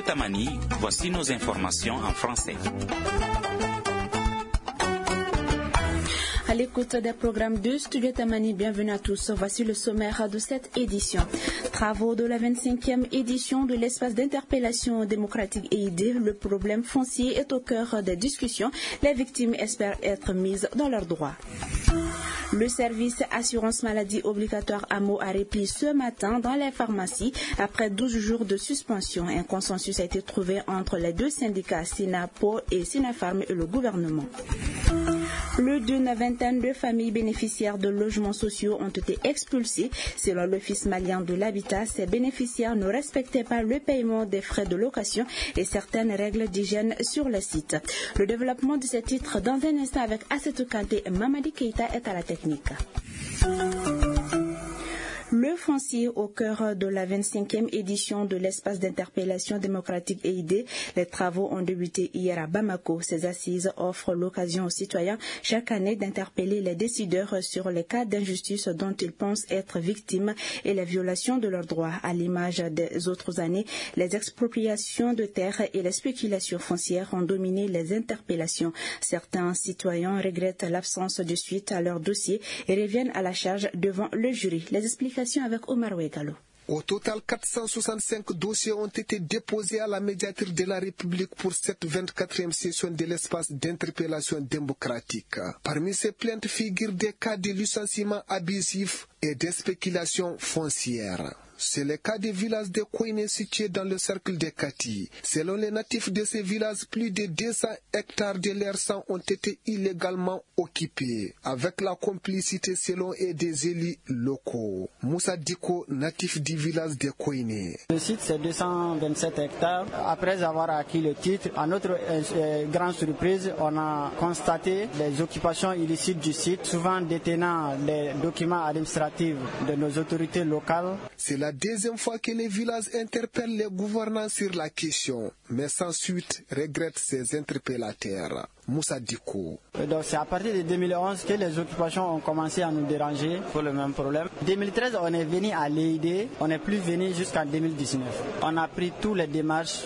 Tamani, voici nos informations en français. À l'écoute des programmes de Studio Tamani, bienvenue à tous. Voici le sommaire de cette édition. Travaux de la 25e édition de l'espace d'interpellation démocratique et idée. Le problème foncier est au cœur des discussions. Les victimes espèrent être mises dans leurs droits. Le service assurance maladie obligatoire AMO a repris ce matin dans les pharmacies après 12 jours de suspension. Un consensus a été trouvé entre les deux syndicats, SINAPO et SINAPHARM et le gouvernement. Plus d'une vingtaine de familles bénéficiaires de logements sociaux ont été expulsées. Selon l'Office malien de l'habitat, ces bénéficiaires ne respectaient pas le paiement des frais de location et certaines règles d'hygiène sur le site. Le développement de ces titres dans un instant avec Assetou Kanté et Mamadi Keita est à la technique. Le foncier au cœur de la 25e édition de l'espace d'interpellation démocratique et idée. Les travaux ont débuté hier à Bamako. Ces assises offrent l'occasion aux citoyens chaque année d'interpeller les décideurs sur les cas d'injustice dont ils pensent être victimes et les violations de leurs droits. À l'image des autres années, les expropriations de terres et les spéculations foncières ont dominé les interpellations. Certains citoyens regrettent l'absence de suite à leur dossier et reviennent à la charge devant le jury. Les explications avec Omar Ouegalo. Au total, 465 dossiers ont été déposés à la médiature de la République pour cette 24e session de l'espace d'interpellation démocratique. Parmi ces plaintes figurent des cas de licenciement abusif et de spéculation foncière. C'est le cas des villages de Kouine situés dans le cercle de Kati. Selon les natifs de ces villages, plus de 200 hectares de leurs champs ont été illégalement occupés, avec la complicité selon et des élus locaux. Moussa Diko, natif du village de Kouine. Le site c'est 227 hectares. Après avoir acquis le titre, à notre grande surprise, on a constaté les occupations illicites du site, souvent détenant les documents administratifs de nos autorités locales. C'est la deuxième fois que les villages interpellent les gouvernants sur la question, mais sans suite, regrettent ces interpellateurs. Moussa Diko. Donc c'est à partir de 2011 que les occupations ont commencé à nous déranger pour le même problème. 2013, on est venu à l'EID, on n'est plus venu jusqu'en 2019. On a pris tous les démarches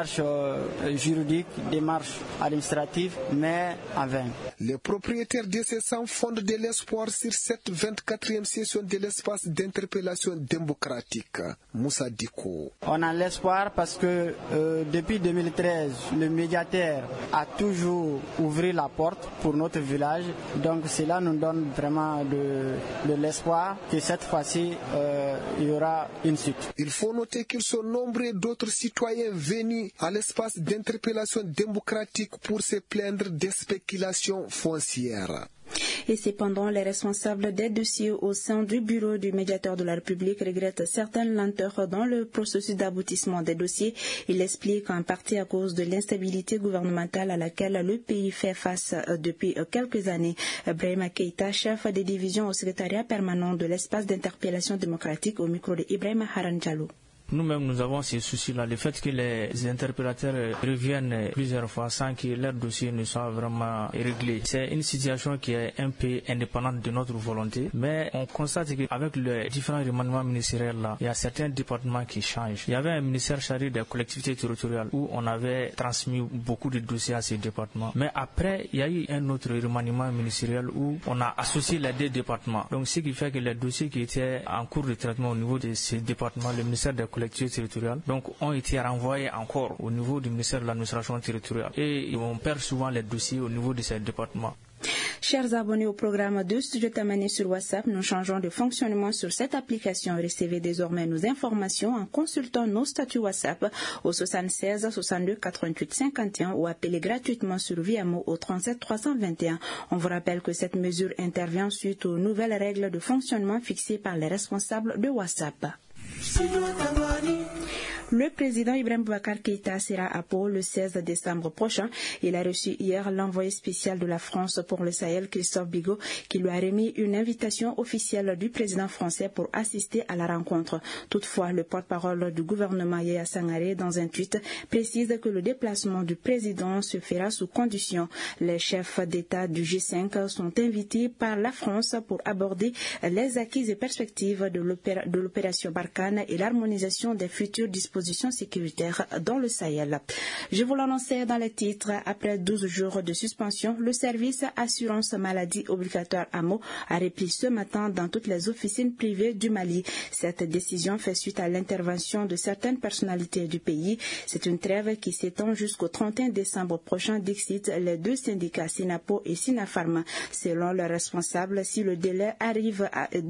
juridiques, démarches administratives, mais en vain. Les propriétaires de ces champs fondent de l'espoir sur cette 24e session de l'espace d'interpellation démocratique. Moussa Diko. On a l'espoir parce que depuis 2013, le médiateur a toujours ouvrir la porte pour notre village. Donc cela nous donne vraiment de l'espoir que cette fois-ci, il y aura une suite. Il faut noter qu'ils sont nombreux d'autres citoyens venus à l'espace d'interpellation démocratique pour se plaindre des spéculations foncières. Et cependant, les responsables des dossiers au sein du bureau du médiateur de la République regrettent certaines lenteurs dans le processus d'aboutissement des dossiers. Il explique en partie à cause de l'instabilité gouvernementale à laquelle le pays fait face depuis quelques années. Brahima Keita, chef des divisions au secrétariat permanent de l'espace d'interpellation démocratique, au micro de Ibrahima Haranjalo. Nous-mêmes, nous avons ces soucis-là. Le fait que les interpellateurs reviennent plusieurs fois sans que leur dossier ne soit vraiment réglé, c'est une situation qui est un peu indépendante de notre volonté. Mais on constate qu'avec les différents remaniements ministériels-là, il y a certains départements qui changent. Il y avait un ministère chargé des collectivités territoriales où on avait transmis beaucoup de dossiers à ces départements. Mais après, il y a eu un autre remaniement ministériel où on a associé les deux départements. Donc, ce qui fait que les dossiers qui étaient en cours de traitement au niveau de ces départements, le ministère des collectivités territoriales, donc ont été renvoyés encore au niveau du ministère de l'administration territoriale et on perd souvent les dossiers au niveau de ces départements. Chers abonnés au programme de Studio Tamani sur WhatsApp, nous changeons de fonctionnement sur cette application. Recevez désormais nos informations en consultant nos statuts WhatsApp au 76 62 88 51 ou appelez gratuitement sur Viamo au 37 321. On vous rappelle que cette mesure intervient suite aux nouvelles règles de fonctionnement fixées par les responsables de WhatsApp. Le président Ibrahim Boubacar Keïta sera à Pau le 16 décembre prochain. Il a reçu hier l'envoyé spécial de la France pour le Sahel, Christophe Bigot, qui lui a remis une invitation officielle du président français pour assister à la rencontre. Toutefois, le porte-parole du gouvernement Yaya Sangaré, dans un tweet, précise que le déplacement du président se fera sous condition. Les chefs d'État du G5 sont invités par la France pour aborder les acquis et perspectives de l'opération Barkhane et l'harmonisation des futures dispositions position sécuritaire dans le Sahel. Je vous l'annonçais dans les titres, après 12 jours de suspension, le service assurance maladie obligatoire AMO a repris ce matin dans toutes les officines privées du Mali. Cette décision fait suite à l'intervention de certaines personnalités du pays. C'est une trêve qui s'étend jusqu'au 31 décembre prochain, dixit les deux syndicats Sinapo et Sinapharm. Selon leurs responsables, si le délai arrive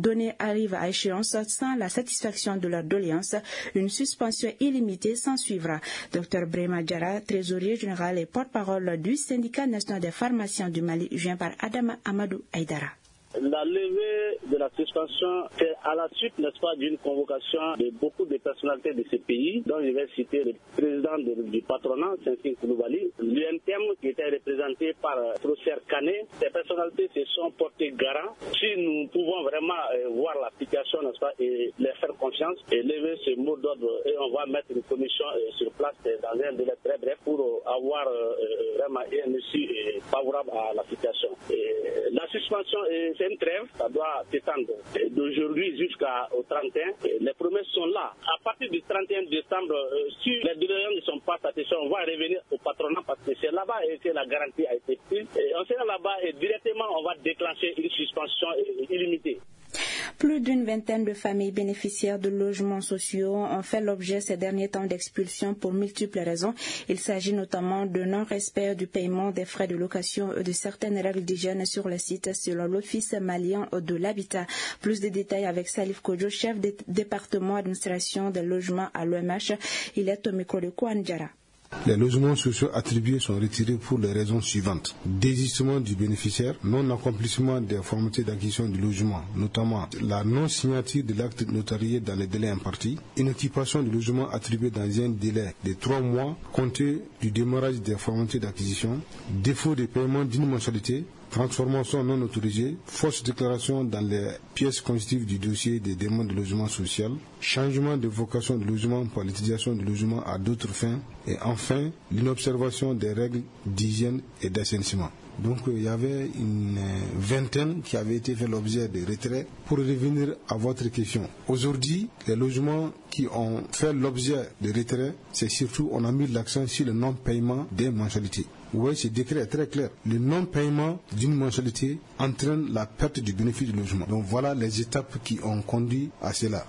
à échéance sans la satisfaction de leurs doléances, une suspension illimitée s'en suivra. Dr Brema Diarra, trésorier général et porte-parole du syndicat national des pharmaciens du Mali, joint par Adama Amadou Aïdara. La levée de la suspension est à la suite, n'est-ce pas, d'une convocation de beaucoup de personnalités de ce pays, dont je vais citer le président du patronat, Saint-Cyr Koulibaly, l'UNTM qui était représenté par Prosser Kané. Ces personnalités se sont portées garant. Si nous pouvons vraiment voir la situation, n'est-ce pas, et les faire confiance et lever ce mot d'ordre, et on va mettre une commission sur place dans un délai très bref pour avoir vraiment un issue favorable à la situation. Et la suspension c'est une trêve, ça doit s'étendre d'aujourd'hui jusqu'au 31. Les promesses sont là. À partir du 31 décembre, si les doléances ne sont pas satisfaites, on va revenir au patronat parce que c'est là-bas que la garantie a été prise. Et on sera là-bas et directement on va déclencher une suspension illimitée. Plus d'une vingtaine de familles bénéficiaires de logements sociaux ont fait l'objet ces derniers temps d'expulsion pour multiples raisons. Il s'agit notamment de non-respect du paiement des frais de location et de certaines règles d'hygiène sur le site selon l'Office malien de l'habitat. Plus de détails avec Salif Kodjo, chef du département d'administration des logements à l'OMH. Il est au micro de Kouane Diarra. Les logements sociaux attribués sont retirés pour les raisons suivantes. Désistement du bénéficiaire, non-accomplissement des formalités d'acquisition du logement, notamment la non-signature de l'acte notarié dans les délais impartis, inoccupation du logement attribué dans un délai de 3 mois compté du démarrage des formalités d'acquisition, défaut de paiement d'une mensualité, transformation non autorisée, fausse déclaration dans les pièces constitutives du dossier des demandes de logement social, changement de vocation de logement par l'utilisation du logement à d'autres fins, et enfin l'inobservation des règles d'hygiène et d'assainissement. Donc il y avait une vingtaine qui avait été fait l'objet de retrait. Pour revenir à votre question, aujourd'hui, les logements qui ont fait l'objet de retrait, c'est surtout, on a mis l'accent sur le non-paiement des mensualités. Oui, ce décret est très clair. Le non-paiement d'une mensualité entraîne la perte du bénéfice du logement. Donc voilà les étapes qui ont conduit à cela.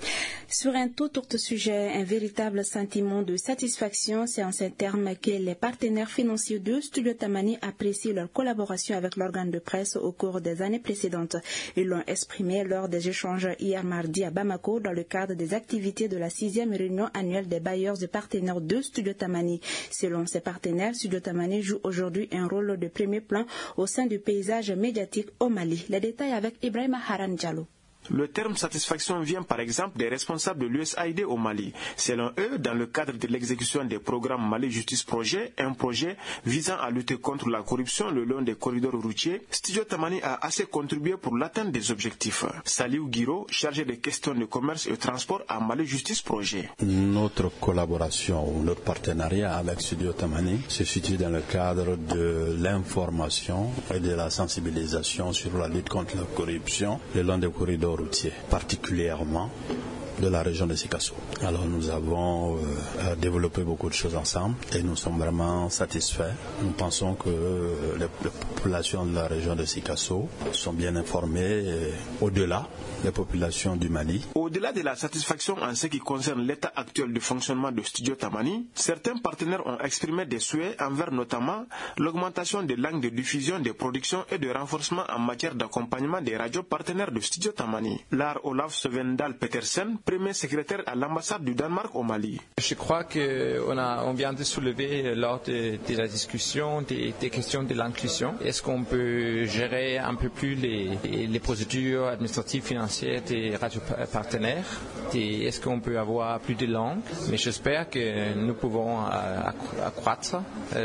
Sur un tout autre sujet, un véritable sentiment de satisfaction, c'est en ces termes que les partenaires financiers de Studio Tamani apprécient leur collaboration avec l'organe de presse au cours des années précédentes. Ils l'ont exprimé lors des échanges hier mardi à Bamako dans le cadre des activités de la 6e réunion annuelle des bailleurs et partenaires de Studio Tamani. Selon ces partenaires, Studio Tamani joue aujourd'hui un rôle de premier plan au sein du paysage médiatique au Mali. Les détails avec Ibrahima Haran Diallo. Le terme satisfaction vient par exemple des responsables de l'USAID au Mali. Selon eux, dans le cadre de l'exécution des programmes Mali Justice Projet, un projet visant à lutter contre la corruption le long des corridors routiers, Studio Tamani a assez contribué pour l'atteinte des objectifs. Saliou Guiro, chargé des questions de commerce et de transport à Mali Justice Projet. Notre collaboration ou notre partenariat avec Studio Tamani se situe dans le cadre de l'information et de la sensibilisation sur la lutte contre la corruption le long des corridors routiers, particulièrement de la région de Sikasso. Alors nous avons développé beaucoup de choses ensemble et nous sommes vraiment satisfaits. Nous pensons que les populations de la région de Sikasso sont bien informées au-delà des populations du Mali. Au-delà de la satisfaction en ce qui concerne l'état actuel du fonctionnement de Studio Tamani, certains partenaires ont exprimé des souhaits envers notamment l'augmentation des langues de diffusion des productions et de renforcement en matière d'accompagnement des radios partenaires de Studio Tamani. Lars Olaf Svendal Petersen, premier secrétaire à l'ambassade du Danemark au Mali. Je crois qu'on vient de soulever lors de la discussion des questions de l'inclusion. Est-ce qu'on peut gérer un peu plus les procédures administratives financières des radios partenaires? Est-ce qu'on peut avoir plus de langues? Mais j'espère que nous pouvons accroître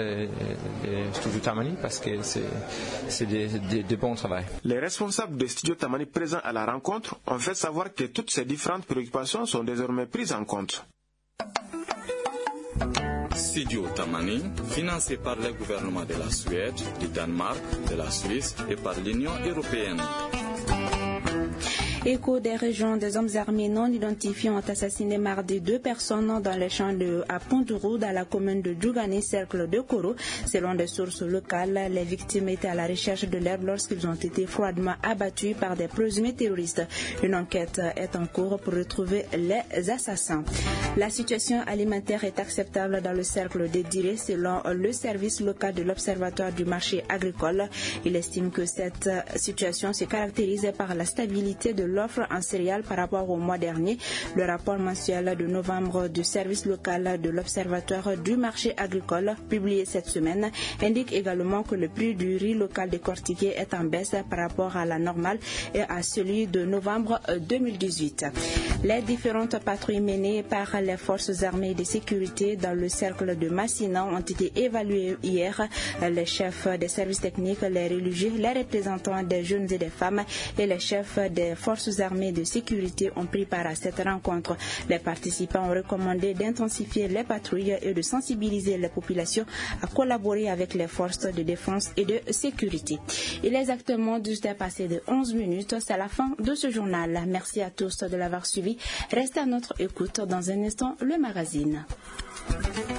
Studio Tamani parce que c'est de bon travail. Les responsables de Studio Tamani présents à la rencontre ont fait savoir que toutes ces différentes préoccupations sont désormais prises en compte. Studio Tamani, financé par le gouvernement de la Suède, du Danemark, de la Suisse et par l'Union européenne. Écho des régions, des hommes armés non identifiés ont assassiné mardi 2 personnes dans les champs à Pontourou, dans la commune de Djougani, cercle de Koro. Selon des sources locales, les victimes étaient à la recherche de l'herbe lorsqu'ils ont été froidement abattus par des présumés terroristes. Une enquête est en cours pour retrouver les assassins. La situation alimentaire est acceptable dans le cercle de Diré, selon le service local de l'Observatoire du marché agricole. Il estime que cette situation se caractérise par la stabilité de l'offre en céréales par rapport au mois dernier. Le rapport mensuel de novembre du service local de l'Observatoire du marché agricole, publié cette semaine, indique également que le prix du riz local décortiqué est en baisse par rapport à la normale et à celui de novembre 2018. Les différentes patrouilles menées par les forces armées de sécurité dans le cercle de Massina ont été évaluées hier. Les chefs des services techniques, les religieux, les représentants des jeunes et des femmes et les chefs des forces armées de sécurité ont pris part à cette rencontre. Les participants ont recommandé d'intensifier les patrouilles et de sensibiliser les populations à collaborer avec les forces de défense et de sécurité. Il est exactement 18h passé de 11 minutes. C'est la fin de ce journal. Merci à tous de l'avoir suivi. Restez à notre écoute. Dans un instant, le magazine.